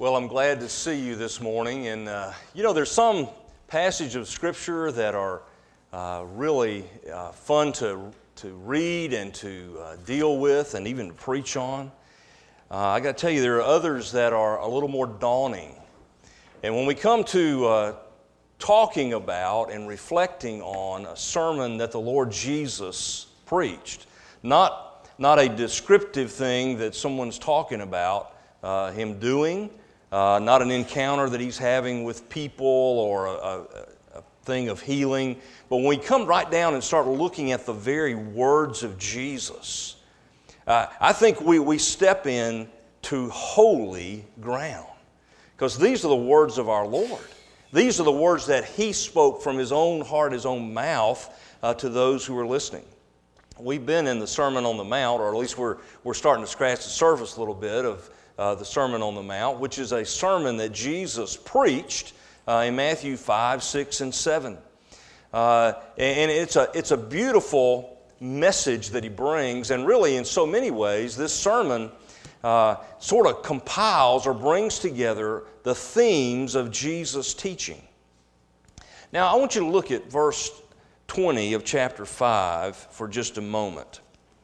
Well, I'm glad to see you this morning. And, there's some passage of Scripture that are really fun to read and to deal with and even to preach on. I got to tell you, there are others that are a little more daunting. And when we come to talking about and reflecting on a sermon that the Lord Jesus preached, not a descriptive thing that someone's talking about him doing, not an encounter that he's having with people or a thing of healing. But when we come right down and start looking at the very words of Jesus, I think we step in to holy ground. Because these are the words of our Lord. These are the words that He spoke from His own heart, His own mouth to those who are listening. We've been in the Sermon on the Mount, or at least we're starting to scratch the surface a little bit of the Sermon on the Mount, which is a sermon that Jesus preached in Matthew 5, 6, and 7. And it's a beautiful message that He brings, and really in so many ways this sermon sort of compiles or brings together the themes of Jesus' teaching. Now I want you to look at verse 20 of chapter 5 for just a moment.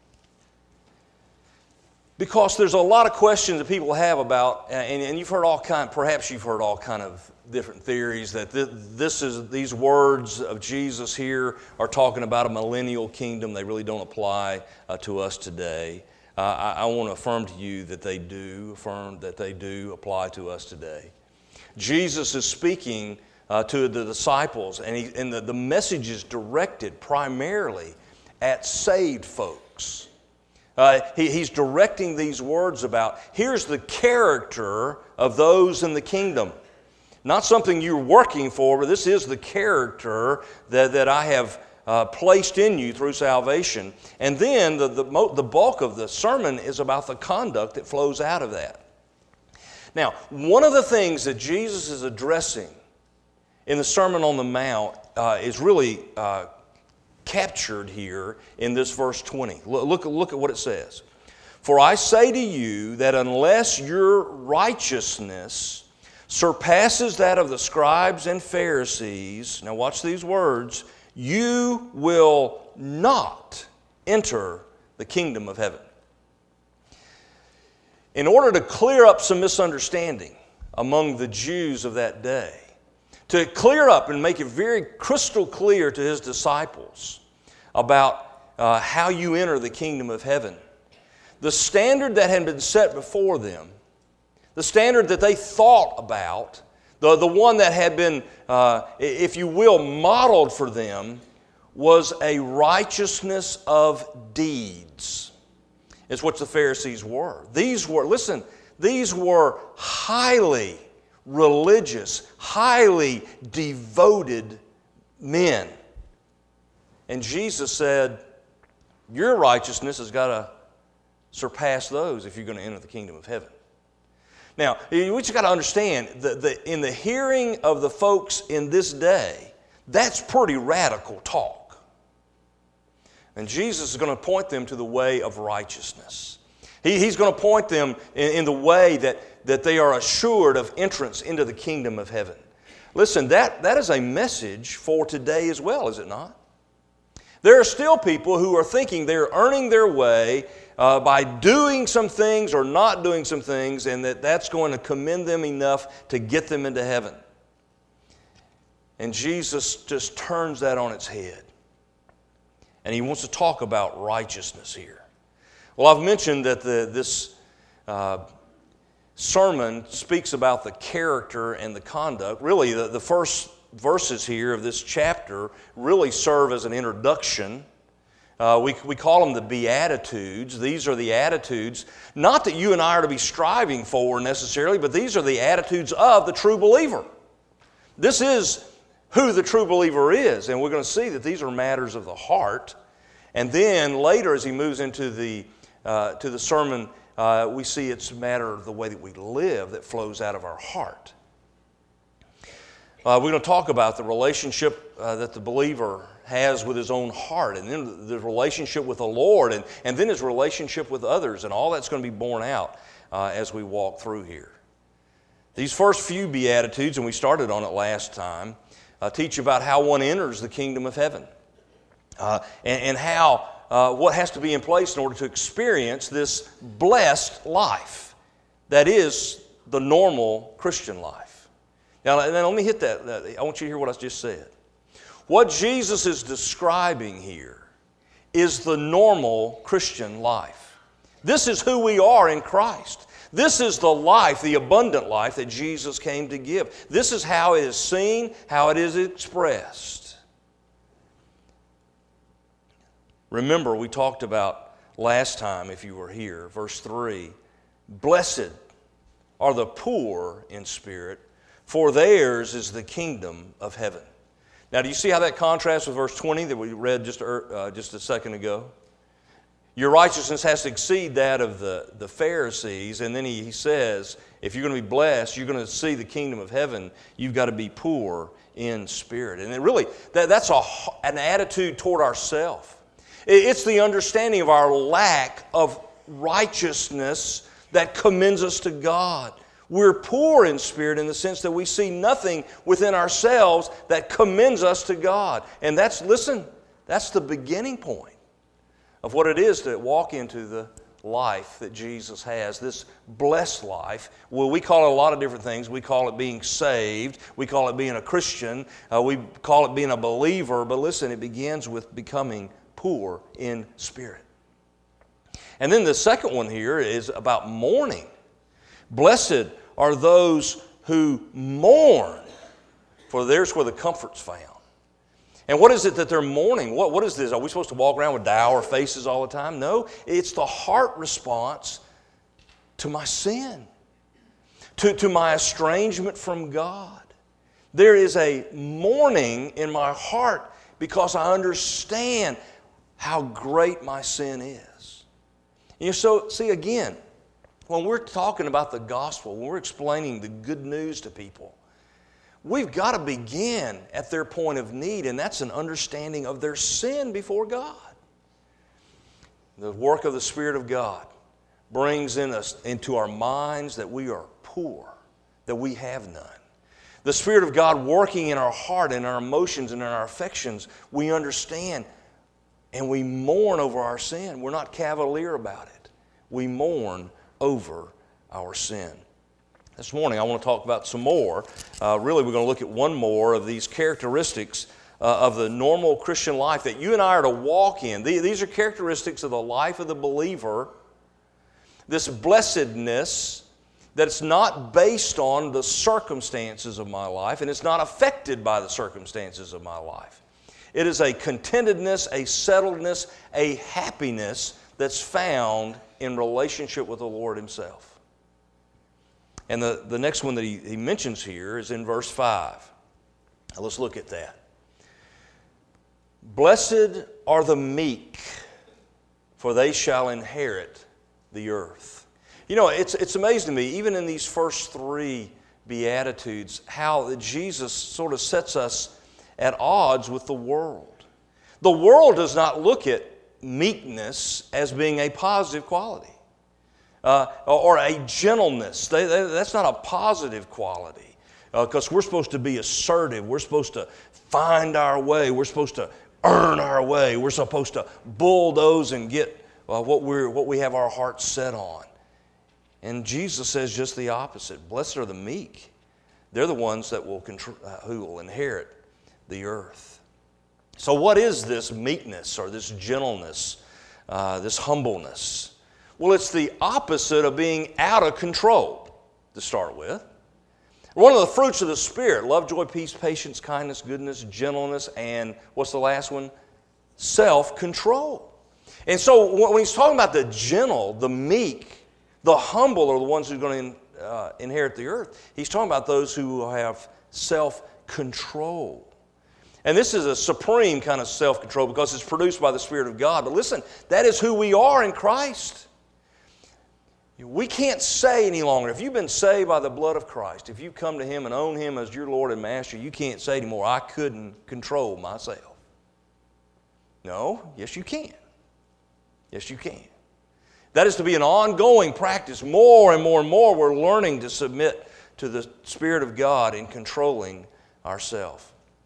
Because there's a lot of questions that people have about, and you've heard perhaps you've heard all kind of different theories that these words of Jesus here are talking about a millennial kingdom. They really don't apply to us today. I want to affirm to you that they do apply to us today. Jesus is speaking to the disciples, and the message is directed primarily at saved folks. He's directing these words about, here's the character of those in the kingdom. Not something you're working for, but this is the character that I have placed in you through salvation. And then the bulk of the sermon is about the conduct that flows out of that. Now, one of the things that Jesus is addressing in the Sermon on the Mount is really captured here in this verse 20. Look at what it says. For I say to you that unless your righteousness surpasses that of the scribes and Pharisees, now watch these words, you will not enter the kingdom of heaven. In order to clear up some misunderstanding among the Jews of that day, to clear up and make it very crystal clear to His disciples about how you enter the kingdom of heaven, the standard that had been set before them, the standard that they thought about, the one that had been, if you will, modeled for them, was a righteousness of deeds. It's what the Pharisees were. These were highly religious, highly devoted men. And Jesus said, your righteousness has got to surpass those if you're going to enter the kingdom of heaven. Now, what you got to understand, in the hearing of the folks in this day, that's pretty radical talk. And Jesus is going to point them to the way of righteousness. He's going to point them in the way that they are assured of entrance into the kingdom of heaven. Listen, that is a message for today as well, is it not? There are still people who are thinking they're earning their way by doing some things or not doing some things, and that's going to commend them enough to get them into heaven. And Jesus just turns that on its head. And He wants to talk about righteousness here. Well, I've mentioned that this sermon speaks about the character and the conduct. Really, the first verses here of this chapter really serve as an introduction. We call them the Beatitudes. These are the attitudes, not that you and I are to be striving for necessarily, but these are the attitudes of the true believer. This is who the true believer is, and we're going to see that these are matters of the heart. And then later, as he moves into the sermon, we see it's a matter of the way that we live that flows out of our heart. We're going to talk about the relationship that the believer has with his own heart, and then the relationship with the Lord, and then his relationship with others, and all that's going to be borne out as we walk through here. These first few Beatitudes, and we started on it last time, teach about how one enters the kingdom of heaven and how what has to be in place in order to experience this blessed life that is the normal Christian life. Now, let me hit that. I want you to hear what I just said. What Jesus is describing here is the normal Christian life. This is who we are in Christ. This is the life, the abundant life that Jesus came to give. This is how it is seen, how it is expressed. Remember, we talked about last time, if you were here, verse 3, blessed are the poor in spirit, for theirs is the kingdom of heaven. Now, do you see how that contrasts with verse 20 that we read just a second ago? Your righteousness has to exceed that of the Pharisees. And then he says, if you're going to be blessed, you're going to see the kingdom of heaven, you've got to be poor in spirit. And it really, that's an attitude toward ourselves. It's the understanding of our lack of righteousness that commends us to God. We're poor in spirit in the sense that we see nothing within ourselves that commends us to God. And that's the beginning point of what it is to walk into the life that Jesus has, this blessed life. Well, we call it a lot of different things. We call it being saved. We call it being a Christian. We call it being a believer. But listen, it begins with becoming poor in spirit. And then the second one here is about mourning. Blessed are those who mourn, for there's where the comfort's found. And what is it that they're mourning? What is this? Are we supposed to walk around with dour faces all the time? No, it's the heart response to my sin, to my estrangement from God. There is a mourning in my heart because I understand how great my sin is. So, see, again, when we're talking about the gospel, when we're explaining the good news to people, we've got to begin at their point of need, and that's an understanding of their sin before God. The work of the Spirit of God brings into our minds that we are poor, that we have none. The Spirit of God working in our heart and our emotions and in our affections, we understand and we mourn over our sin. We're not cavalier about it. We mourn over our sin. This morning I want to talk about some more. Really, we're going to look at one more of these characteristics of the normal Christian life that you and I are to walk in. These are characteristics of the life of the believer. This blessedness that's not based on the circumstances of my life, and it's not affected by the circumstances of my life. It is a contentedness, a settledness, a happiness that's found in relationship with the Lord Himself. And the next one that he mentions here is in verse 5. Now let's look at that. Blessed are the meek, for they shall inherit the earth. You know, it's amazing to me, even in these first three Beatitudes, how Jesus sort of sets us at odds with the world. The world does not look at meekness as being a positive quality. Or a gentleness. That's not a positive quality because we're supposed to be assertive. We're supposed to find our way. We're supposed to earn our way. We're supposed to bulldoze and get what we have our hearts set on. And Jesus says just the opposite. Blessed are the meek. They're the ones that who will inherit the earth. So what is this meekness or this gentleness, this humbleness? Well, it's the opposite of being out of control, to start with. One of the fruits of the Spirit, love, joy, peace, patience, kindness, goodness, gentleness, and what's the last one? Self-control. And so when he's talking about the gentle, the meek, the humble are the ones who are going to inherit the earth. He's talking about those who have self-control. And this is a supreme kind of self-control because it's produced by the Spirit of God. But listen, that is who we are in Christ. We can't say any longer, if you've been saved by the blood of Christ, if you come to Him and own Him as your Lord and Master, you can't say anymore, I couldn't control myself. No, yes you can. Yes you can. That is to be an ongoing practice. More and more and more we're learning to submit to the Spirit of God in controlling ourselves.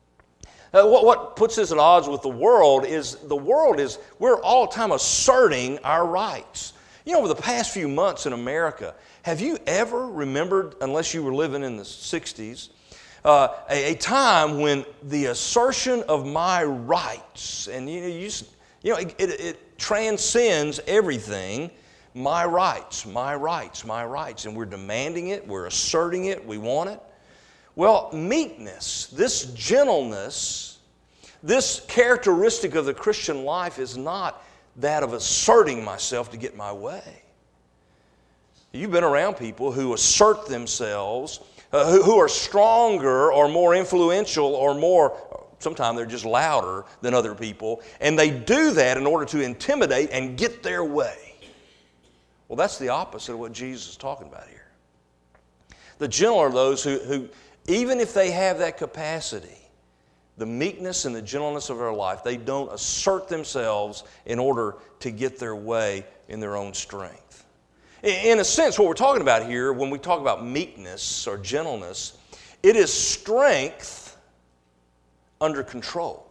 What puts us at odds with the world is we're all the time asserting our rights. You know, over the past few months in America, have you ever remembered, unless you were living in the 60s, a time when the assertion of my rights, and it transcends everything, my rights, my rights, my rights, and we're demanding it, we're asserting it, we want it. Well, meekness, this gentleness, this characteristic of the Christian life is not that of asserting myself to get my way. You've been around people who assert themselves, who are stronger or more influential or more, sometimes they're just louder than other people, and they do that in order to intimidate and get their way. Well, that's the opposite of what Jesus is talking about here. The gentle are those who even if they have that capacity, the meekness and the gentleness of their life, they don't assert themselves in order to get their way in their own strength. In a sense, what we're talking about here, when we talk about meekness or gentleness, it is strength under control.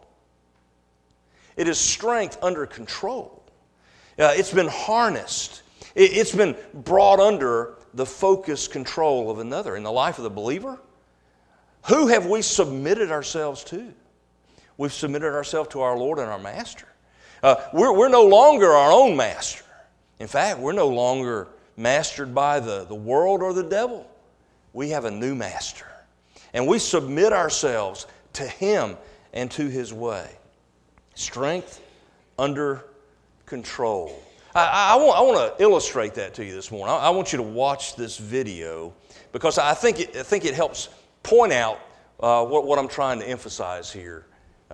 It is strength under control. It's been harnessed. It's been brought under the focused control of another. In the life of the believer, who have we submitted ourselves to? We've submitted ourselves to our Lord and our Master. We're no longer our own master. In fact, we're no longer mastered by the world or the devil. We have a new master. And we submit ourselves to Him and to His way. Strength under control. I want to illustrate that to you this morning. I want you to watch this video because I think it helps point out what I'm trying to emphasize here.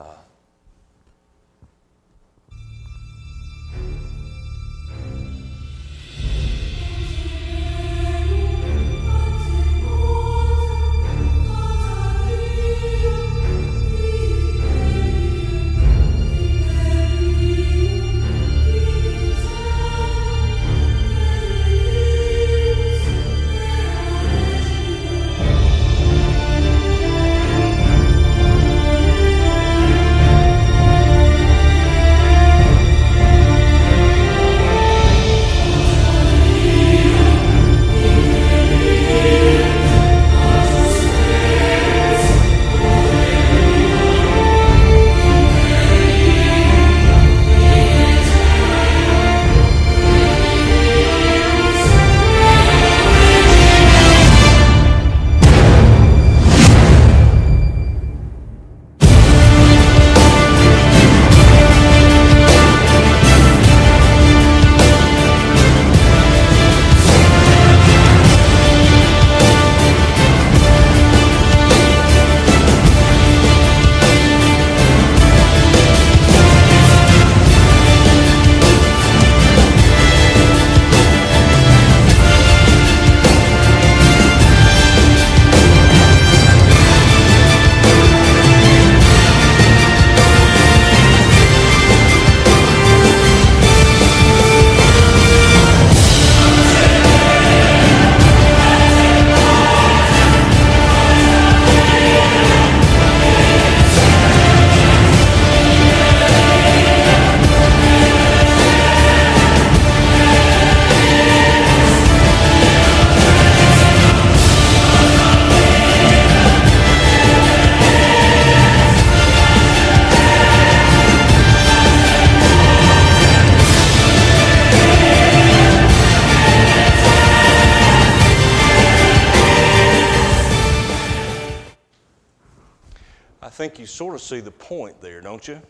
I think you sort of see the point there, don't you?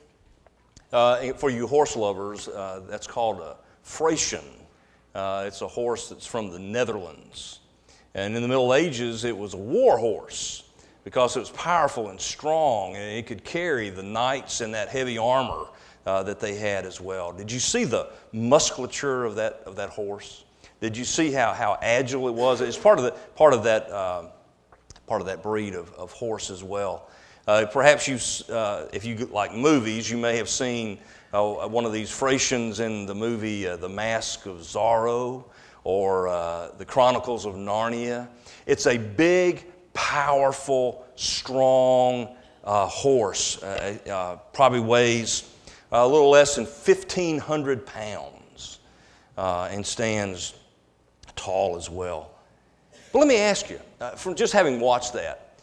For you horse lovers, that's called a Frisian. It's a horse that's from the Netherlands. And in the Middle Ages, it was a war horse because it was powerful and strong, and it could carry the knights in that heavy armor that they had as well. Did you see the musculature of that horse? Did you see how agile it was? It's part of that breed of horse as well. Perhaps if you like movies, you may have seen one of these Frisians in the movie The Mask of Zorro, or the Chronicles of Narnia. It's a big, powerful, strong horse. Probably weighs a little less than 1,500 pounds and stands tall as well. But let me ask you, from just having watched that,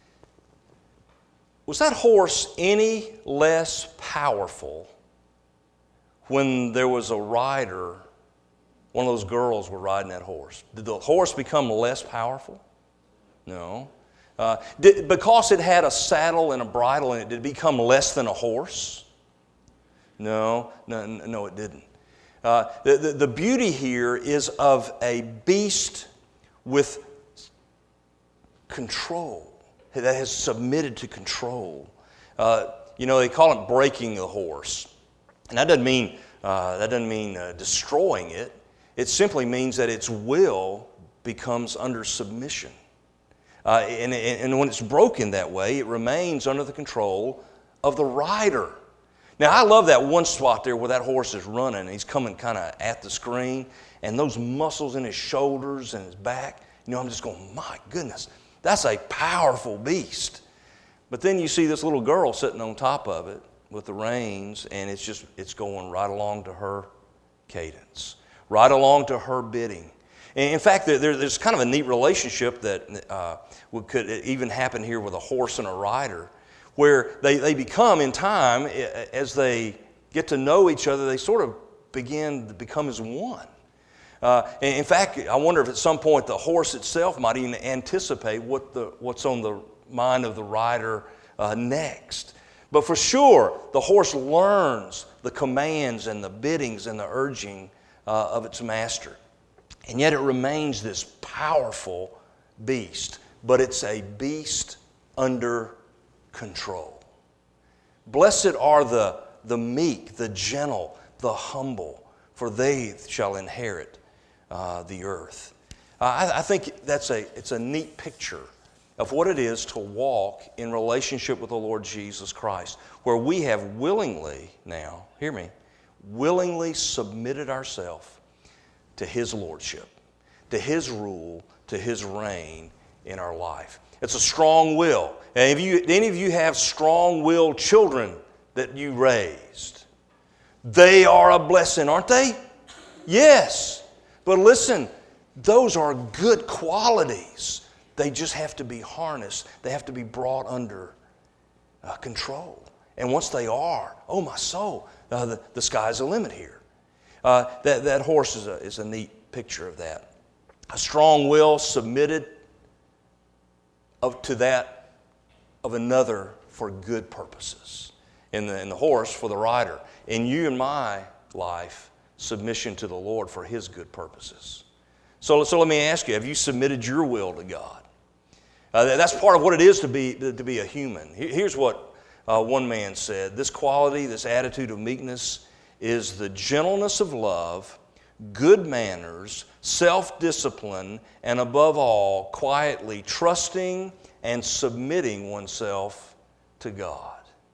was that horse any less powerful when there was a rider, one of those girls were riding that horse? Did the horse become less powerful? No. Because it had a saddle and a bridle in it, did it become less than a horse? No, it didn't. The beauty here is of a beast with control, that has submitted to control. They call it breaking the horse. And that doesn't mean destroying it. It simply means that its will becomes under submission. And when it's broken that way, it remains under the control of the rider. Now, I love that one spot there where that horse is running, and he's coming kind of at the screen, and those muscles in his shoulders and his back, I'm just going, my goodness, that's a powerful beast. But then you see this little girl sitting on top of it with the reins, and it's going right along to her cadence, right along to her bidding. And in fact, there's kind of a neat relationship that could even happen here with a horse and a rider, where they become, in time, as they get to know each other, they sort of begin to become as one. In fact, I wonder if at some point the horse itself might even anticipate what's on the mind of the rider next. But for sure, the horse learns the commands and the biddings and the urging of its master. And yet it remains this powerful beast, but it's a beast under control. Blessed are the meek, the gentle, the humble, for they shall inherit the earth. I think it's a neat picture of what it is to walk in relationship with the Lord Jesus Christ, where we have willingly submitted ourselves to His lordship, to His rule, to His reign in our life. It's a strong will. And any of you have strong-willed children that you raised, they are a blessing, aren't they? Yes. But listen, those are good qualities. They just have to be harnessed. They have to be brought under control. And once they are, oh my soul, the sky's the limit here. That horse is a neat picture of that. A strong will submitted to that of another for good purposes. In the horse for the rider. In you and my life, submission to the Lord for His good purposes. So let me ask you, have you submitted your will to God? That's part of what it is to be a human. Here's what one man said. This quality, this attitude of meekness is the gentleness of love, good manners, self-discipline, and above all, quietly trusting and submitting oneself to God.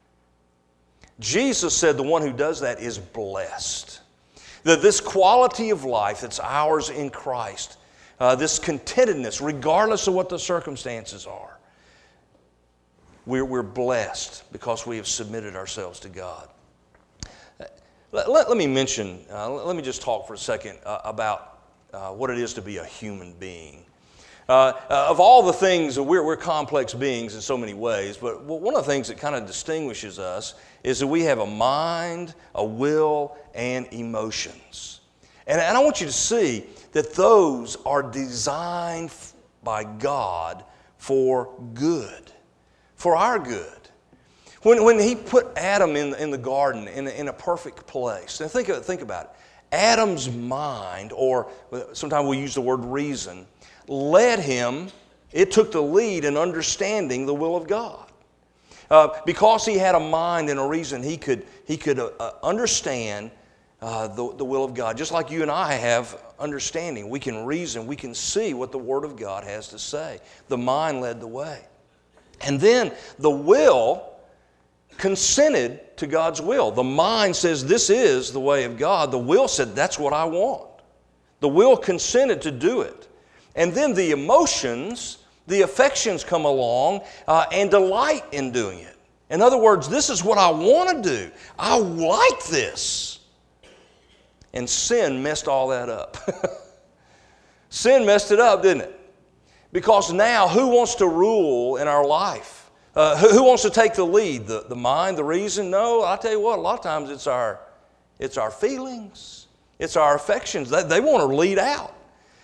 Jesus said the one who does that is blessed. That this quality of life that's ours in Christ, this contentedness, regardless of what the circumstances are, we're blessed because we have submitted ourselves to God. Let me just talk for a second about what it is to be a human being. Of all the things, we're complex beings in so many ways, but one of the things that kind of distinguishes us is that we have a mind, a will, and emotions. And I want you to see that those are designed by God for good, for our good. When He put Adam in the garden in a perfect place, and think about it. Adam's mind, or sometimes we use the word reason, led him, it took the lead in understanding the will of God. Because he had a mind and a reason, he could understand the will of God. Just like you and I have understanding. We can reason, we can see what the Word of God has to say. The mind led the way. And then the will consented to God's will. The mind says this is the way of God. The will said that's what I want. The will consented to do it. And then the emotions, the affections come along and delight in doing it. In other words, this is what I want to do. I like this. And sin messed all that up. Sin messed it up, didn't it? Because now, who wants to rule in our life? Who wants to take the lead? The mind, the reason? No, I'll tell you what, a lot of times it's our feelings. It's our affections. They want to lead out.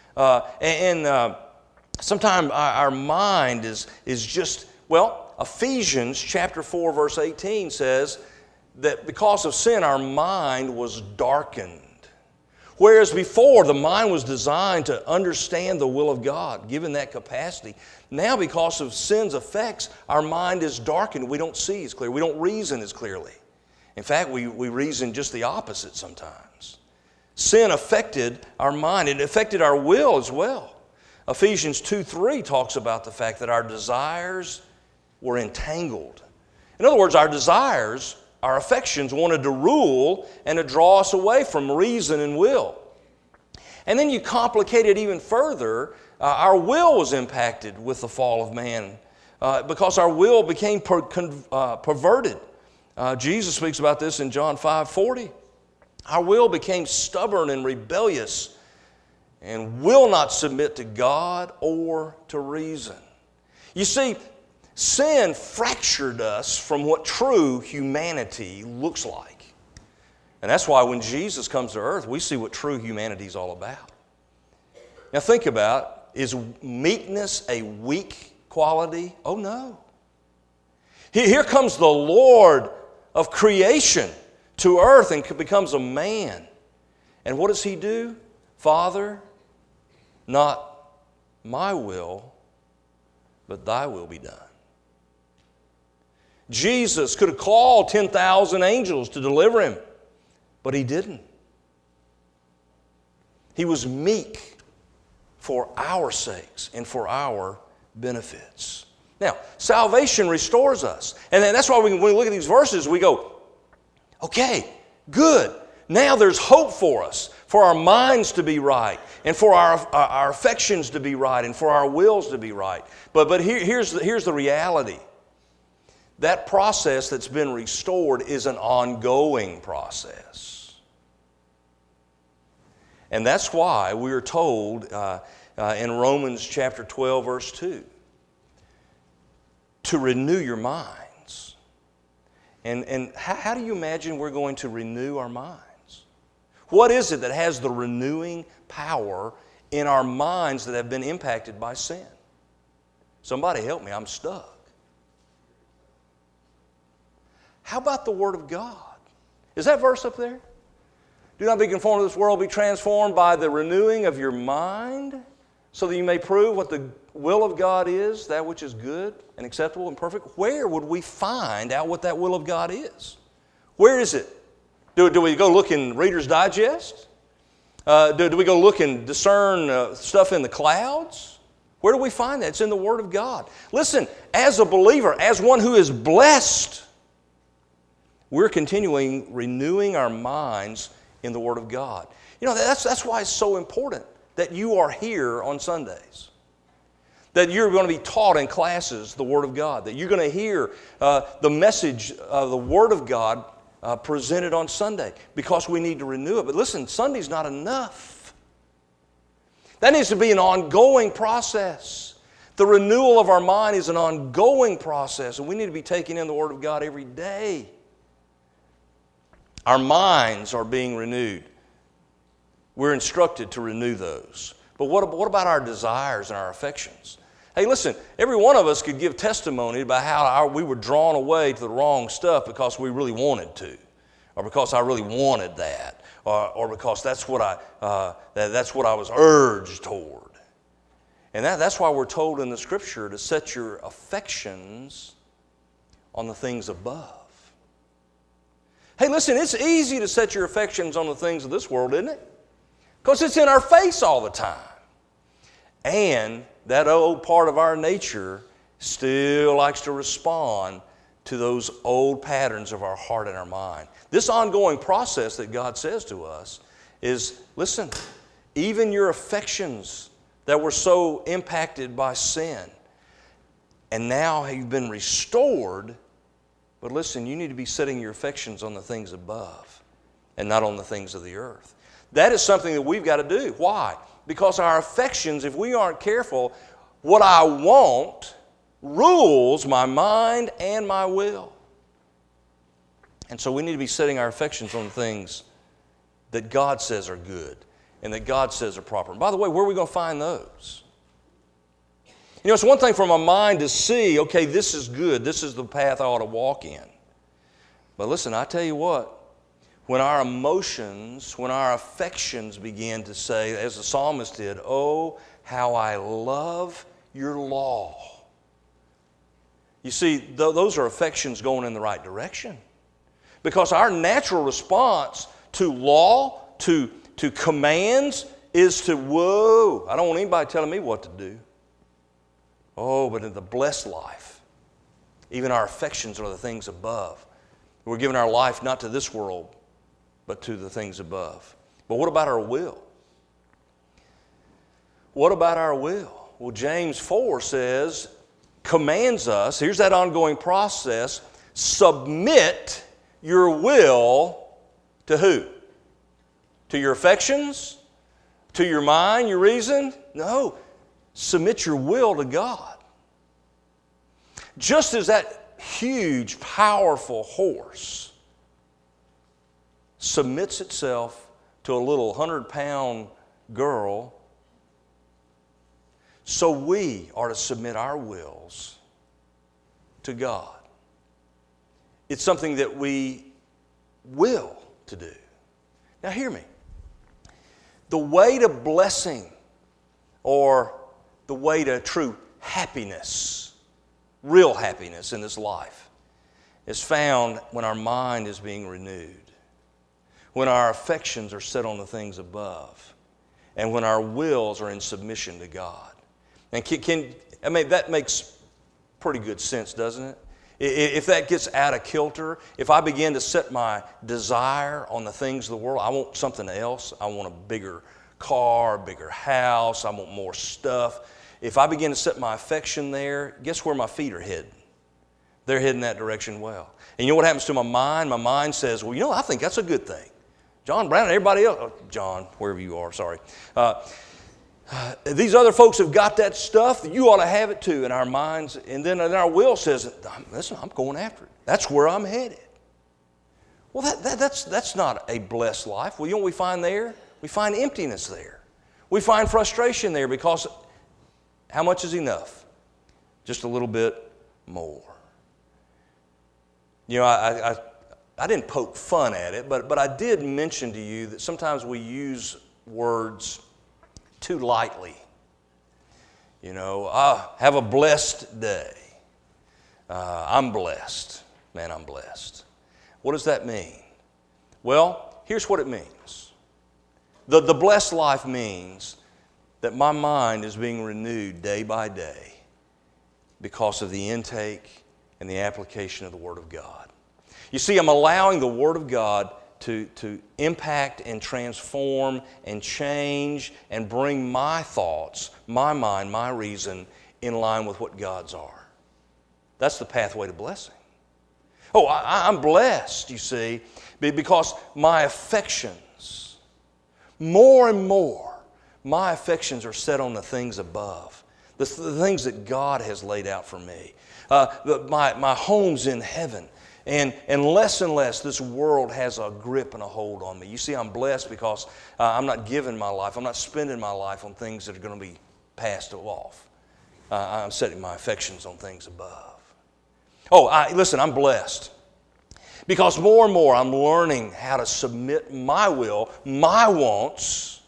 Sometimes our mind is just, Ephesians chapter 4, verse 18 says that because of sin, our mind was darkened. Whereas before, the mind was designed to understand the will of God, given that capacity. Now, because of sin's effects, our mind is darkened. We don't see as clearly. We don't reason as clearly. In fact, we reason just the opposite sometimes. Sin affected our mind. It affected our will as well. Ephesians 2:3 talks about the fact that our desires were entangled. In other words, our desires, our affections wanted to rule and to draw us away from reason and will. And then you complicate it even further. Our will was impacted with the fall of man because our will became perverted. Jesus speaks about this in John 5:40. Our will became stubborn and rebellious and will not submit to God or to reason. You see, sin fractured us from what true humanity looks like. And that's why when Jesus comes to earth, we see what true humanity is all about. Now think about, is meekness a weak quality? Oh no. Here comes the Lord of creation to earth and becomes a man. And what does he do? Father, not my will, but thy will be done. Jesus could have called 10,000 angels to deliver him, but he didn't. He was meek for our sakes and for our benefits. Now, salvation restores us. And that's why when we look at these verses, we go, okay, good. Now there's hope for us, for our minds to be right, and for our affections to be right, and for our wills to be right. But here's the reality. That process that's been restored is an ongoing process. And that's why we are told in Romans chapter 12, verse 2, to renew your minds. And how do you imagine we're going to renew our minds? What is it that has the renewing power in our minds that have been impacted by sin? Somebody help me, I'm stuck. How about the Word of God? Is that verse up there? Do not be conformed to this world, be transformed by the renewing of your mind, so that you may prove what the will of God is, that which is good and acceptable and perfect. Where would we find out what that will of God is? Where is it? Do we go look in Reader's Digest? Do we go look and discern stuff in the clouds? Where do we find that? It's in the Word of God. Listen, as a believer, as one who is blessed, we're continuing renewing our minds in the Word of God. You know, that's why it's so important that you are here on Sundays. That you're going to be taught in classes the Word of God. That you're going to hear the message of the Word of God presented on Sunday. Because we need to renew it. But listen, Sunday's not enough. That needs to be an ongoing process. The renewal of our mind is an ongoing process. And we need to be taking in the Word of God every day. Our minds are being renewed. We're instructed to renew those. But what about our desires and our affections? Hey, listen, every one of us could give testimony about how we were drawn away to the wrong stuff because we really wanted to, or because I really wanted that, or because that's what I was urged toward. And that's why we're told in the Scripture to set your affections on the things above. Hey, listen, it's easy to set your affections on the things of this world, isn't it? Because it's in our face all the time. And that old part of our nature still likes to respond to those old patterns of our heart and our mind. This ongoing process that God says to us is, listen, even your affections that were so impacted by sin. And now you've been restored. But listen, you need to be setting your affections on the things above and not on the things of the earth. That is something that we've got to do. Why? Because our affections, if we aren't careful, what I want rules my mind and my will. And so we need to be setting our affections on things that God says are good and that God says are proper. And by the way, where are we going to find those? You know, it's one thing for my mind to see, okay, this is good. This is the path I ought to walk in. But listen, I tell you what, when our emotions, when our affections begin to say, as the psalmist did, oh, how I love your law. You see, those are affections going in the right direction. Because our natural response to law, to commands, is to, whoa, I don't want anybody telling me what to do. Oh, but in the blessed life, even our affections are the things above. We're giving our life not to this world, but to the things above. But what about our will? What about our will? Well, James 4 says, commands us, here's that ongoing process, submit your will to who? To your affections? To your mind, your reason? No. Submit your will to God. Just as that huge, powerful horse submits itself to a little 100-pound girl, so we are to submit our wills to God. It's something that we will to do. Now hear me. The way to blessing or the way to true happiness, real happiness in this life, is found when our mind is being renewed, when our affections are set on the things above, and when our wills are in submission to God. And that makes pretty good sense, doesn't it? If that gets out of kilter, if I begin to set my desire on the things of the world, I want something else. I want a bigger car, a bigger house. I want more stuff. If I begin to set my affection there, guess where my feet are heading? They're heading that direction well. And you know what happens to my mind? My mind says, well, you know, I think that's a good thing. John Brown and everybody else, John, wherever you are, sorry. These other folks have got that stuff, you ought to have it too in our minds. And then our will says, listen, I'm going after it. That's where I'm headed. Well, that's not a blessed life. Well, you know what we find there? We find emptiness there. We find frustration there because how much is enough? Just a little bit more. You know, I didn't poke fun at it, but I did mention to you that sometimes we use words too lightly. You know, have a blessed day. I'm blessed. Man, I'm blessed. What does that mean? Well, here's what it means. The blessed life means that my mind is being renewed day by day because of the intake and the application of the Word of God. You see, I'm allowing the Word of God to impact and transform and change and bring my thoughts, my mind, my reason in line with what God's are. That's the pathway to blessing. Oh, I'm blessed, you see, because my affections, more and more, my affections are set on the things above, the things that God has laid out for me. My home's in heaven. And less this world has a grip and a hold on me. You see, I'm blessed because I'm not giving my life, I'm not spending my life on things that are going to be passed off. I'm setting my affections on things above. Listen, I'm blessed because more and more I'm learning how to submit my will, my wants,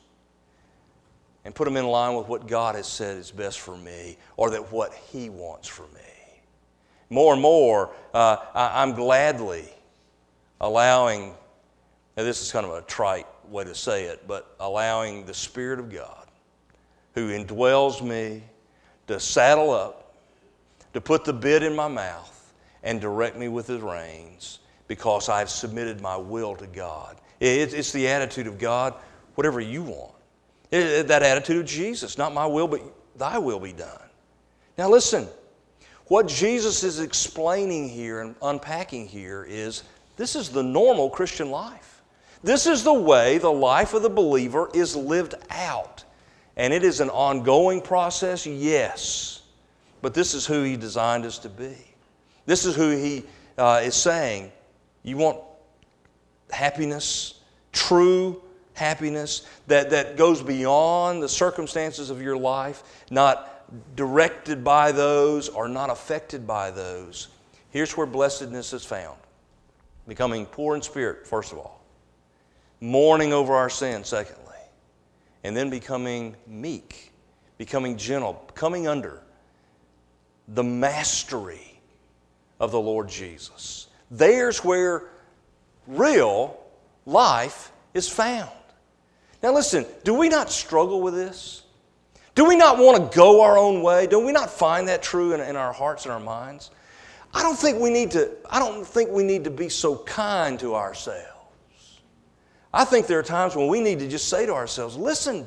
and put them in line with what God has said is best for me or that what He wants for me. More and more, I'm gladly allowing, now this is kind of a trite way to say it, but allowing the Spirit of God who indwells me to saddle up, to put the bit in my mouth and direct me with His reins because I've submitted my will to God. It's the attitude of God, whatever you want. That attitude of Jesus, not my will, but thy will be done. Now listen, what Jesus is explaining here and unpacking here is this is the normal Christian life. This is the way the life of the believer is lived out. And it is an ongoing process, yes. But this is who He designed us to be. This is who He is saying, you want happiness, true happiness that goes beyond the circumstances of your life, not directed by those or not affected by those. Here's where blessedness is found. Becoming poor in spirit, first of all. Mourning over our sin, secondly. And then becoming meek, becoming gentle, coming under the mastery of the Lord Jesus. There's where real life is found. Now listen, do we not struggle with this? Do we not want to go our own way? Do we not find that true in our hearts and our minds? I don't think we need to be so kind to ourselves. I think there are times when we need to just say to ourselves, listen,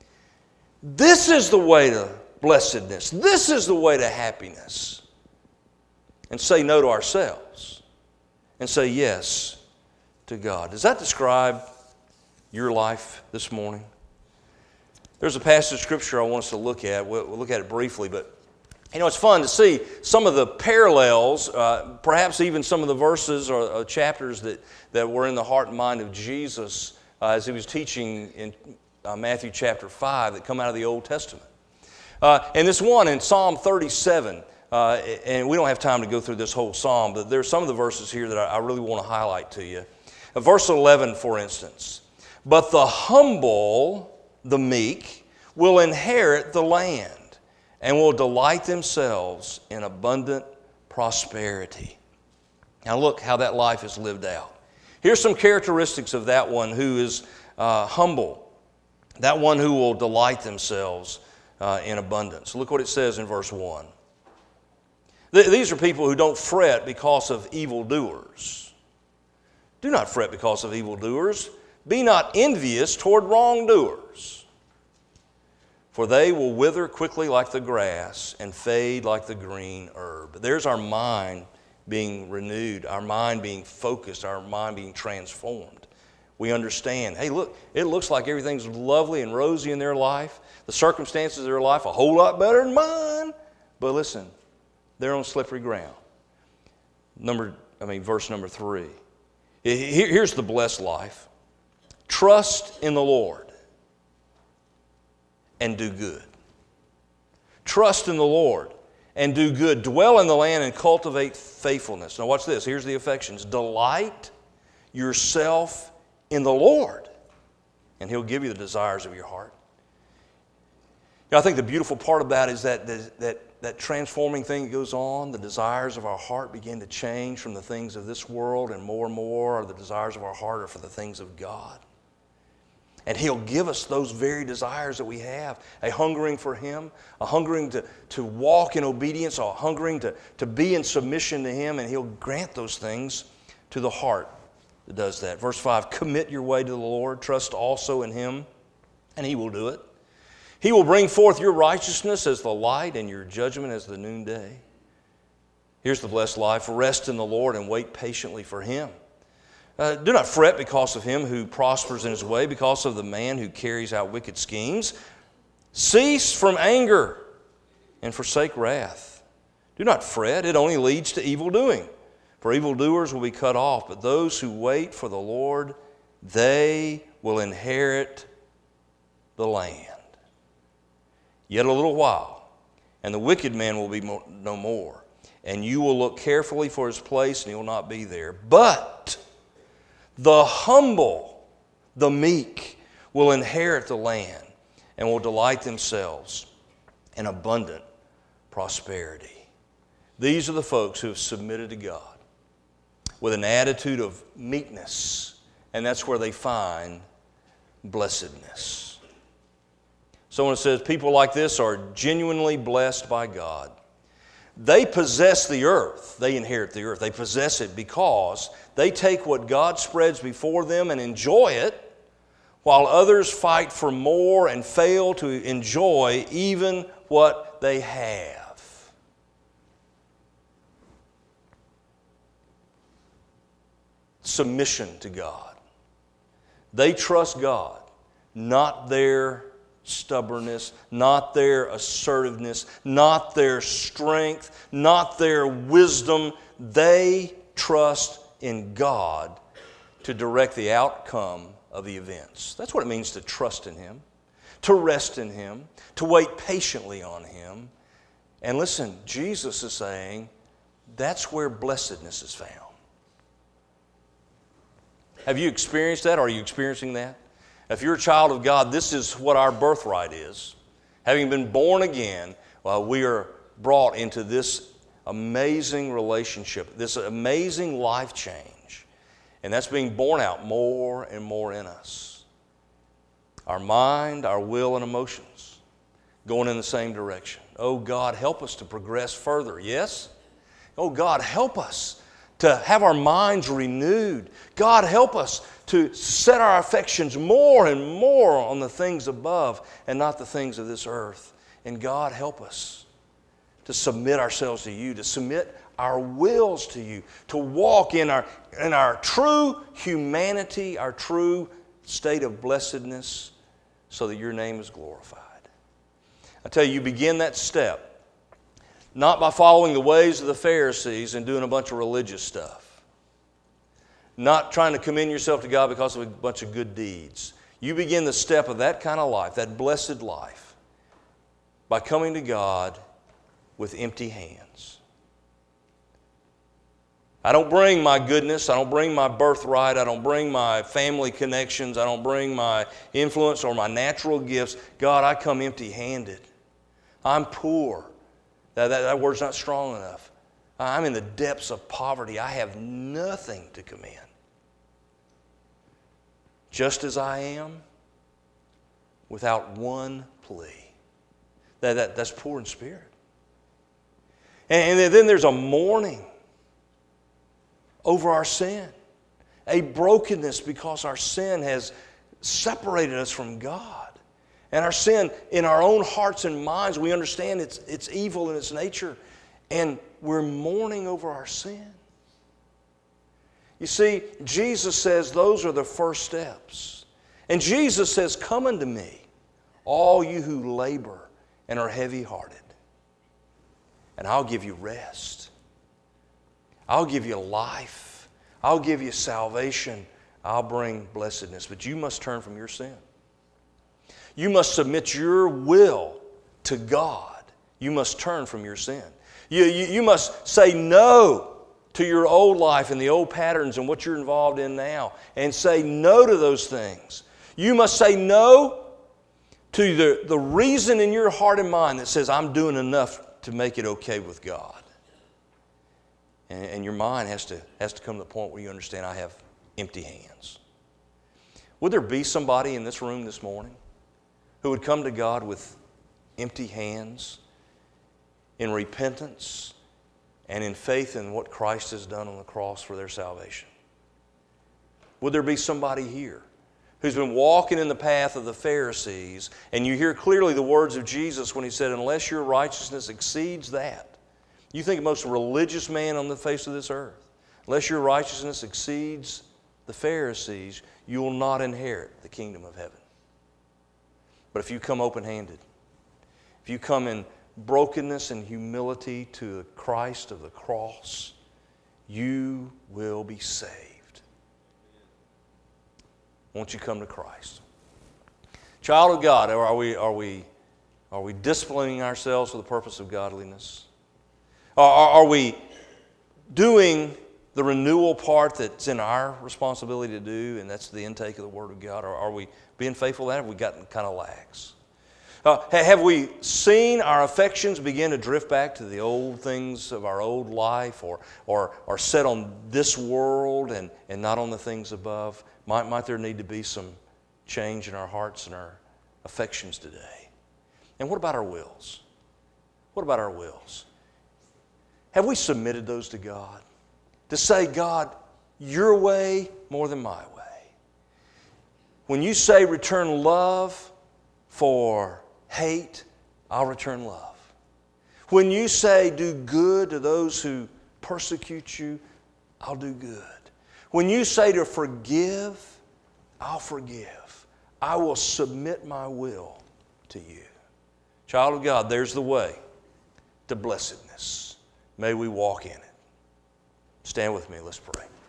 this is the way to blessedness. This is the way to happiness. And say no to ourselves and say yes to God. Does that describe your life this morning? There's a passage of Scripture I want us to look at. We'll look at it briefly, but it's fun to see some of the parallels, perhaps even some of the verses or chapters that were in the heart and mind of Jesus as He was teaching in Matthew chapter 5 that come out of the Old Testament. And this one in Psalm 37, and we don't have time to go through this whole psalm, but there's some of the verses here that I really want to highlight to you. Verse 11, for instance. But the humble, the meek, will inherit the land and will delight themselves in abundant prosperity. Now look how that life is lived out. Here's some characteristics of that one who is humble, that one who will delight themselves in abundance. Look what it says in verse 1. These are people who don't fret because of evildoers. Do not fret because of evildoers. Be not envious toward wrongdoers. For they will wither quickly like the grass and fade like the green herb. There's our mind being renewed, our mind being focused, our mind being transformed. We understand, hey, look, it looks like everything's lovely and rosy in their life. The circumstances of their life are a whole lot better than mine. But listen, they're on slippery ground. Verse number 3. Here's the blessed life. Trust in the Lord and do good. Trust in the Lord and do good. Dwell in the land and cultivate faithfulness. Now watch this. Here's the affections. Delight yourself in the Lord, and He'll give you the desires of your heart. I think the beautiful part about it is that transforming thing that goes on, the desires of our heart begin to change from the things of this world, and more the desires of our heart are for the things of God. And He'll give us those very desires that we have, a hungering for Him, a hungering to walk in obedience, a hungering to be in submission to Him, and He'll grant those things to the heart that does that. Verse 5, commit your way to the Lord, trust also in Him, and He will do it. He will bring forth your righteousness as the light and your judgment as the noonday. Here's the blessed life. Rest in the Lord and wait patiently for Him. Do not fret because of him who prospers in his way, because of the man who carries out wicked schemes. Cease from anger and forsake wrath. Do not fret, it only leads to evil doing. For evildoers will be cut off, but those who wait for the Lord, they will inherit the land. Yet a little while, and the wicked man will be no more, and you will look carefully for his place, and he will not be there. But the humble, the meek, will inherit the land and will delight themselves in abundant prosperity. These are the folks who have submitted to God with an attitude of meekness, and that's where they find blessedness. Someone says people like this are genuinely blessed by God. They possess the earth. They inherit the earth. They possess it because they take what God spreads before them and enjoy it while others fight for more and fail to enjoy even what they have. Submission to God. They trust God, not their stubbornness, not their assertiveness, not their strength, not their wisdom. They trust in God to direct the outcome of the events. That's what it means to trust in Him, to rest in Him, to wait patiently on Him. And listen, Jesus is saying that's where blessedness is found. Have you experienced that? Are you experiencing that? If you're a child of God, this is what our birthright is. Having been born again, we are brought into this amazing relationship, this amazing life change. And that's being born out more and more in us. Our mind, our will, and emotions going in the same direction. Oh, God, help us to progress further. Yes? Oh, God, help us to have our minds renewed. God, help us to set our affections more and more on the things above and not the things of this earth. And God, help us to submit ourselves to You, to submit our wills to You, to walk in our true humanity, our true state of blessedness, so that Your name is glorified. I tell you, you begin that step not by following the ways of the Pharisees and doing a bunch of religious stuff. Not trying to commend yourself to God because of a bunch of good deeds. You begin the step of that kind of life, that blessed life, by coming to God with empty hands. I don't bring my goodness, I don't bring my birthright, I don't bring my family connections, I don't bring my influence or my natural gifts. God, I come empty-handed. I'm poor. That word's not strong enough. I'm in the depths of poverty. I have nothing to commend. Just as I am, without one plea. That's poor in spirit. And then there's a mourning over our sin. A brokenness because our sin has separated us from God. And our sin in our own hearts and minds, we understand it's evil in its nature. And we're mourning over our sin. You see, Jesus says those are the first steps. And Jesus says, come unto me, all you who labor and are heavy-hearted, and I'll give you rest. I'll give you life. I'll give you salvation. I'll bring blessedness. But you must turn from your sin. You must submit your will to God. You must turn from your sin. You must say no to your old life and the old patterns and what you're involved in now, and say no to those things. You must say no to the reason in your heart and mind that says, I'm doing enough to make it okay with God. And your mind has to come to the point where you understand, I have empty hands. Would there be somebody in this room this morning who would come to God with empty hands in repentance and in faith in what Christ has done on the cross for their salvation? Would there be somebody here who's been walking in the path of the Pharisees, and you hear clearly the words of Jesus when He said, unless your righteousness exceeds that? You think the most religious man on the face of this earth, unless your righteousness exceeds the Pharisees, you will not inherit the kingdom of heaven. But if you come open-handed, if you come in brokenness and humility to the Christ of the cross, you will be saved. Won't you come to Christ? Child of God, are we disciplining ourselves for the purpose of godliness? Are we doing the renewal part that's in our responsibility to do, and that's the intake of the Word of God? Or are we being faithful to that? Have we gotten kind of lax? Have we seen our affections begin to drift back to the old things of our old life, or set on this world and not on the things above? Might there need to be some change in our hearts and our affections today? And what about our wills? What about our wills? Have we submitted those to God? To say, God, your way more than my way. When you say return love for hate, I'll return love. When you say do good to those who persecute you, I'll do good. When you say to forgive, I'll forgive. I will submit my will to you. Child of God, there's the way to blessedness. May we walk in it. Stand with me. Let's pray.